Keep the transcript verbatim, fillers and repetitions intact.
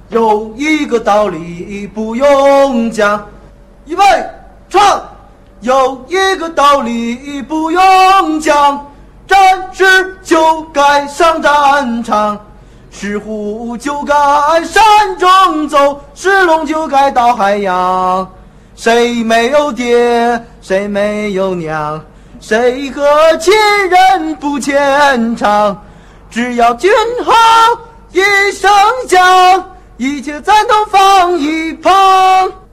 有一个道理不用讲，预备唱。有一个道理不用讲，战士就该上战场，是虎就该山中走，是龙就该到海洋。谁没有爹，谁没有娘，谁和亲人不牵肠，只要军号一声响，一切咱都放一旁。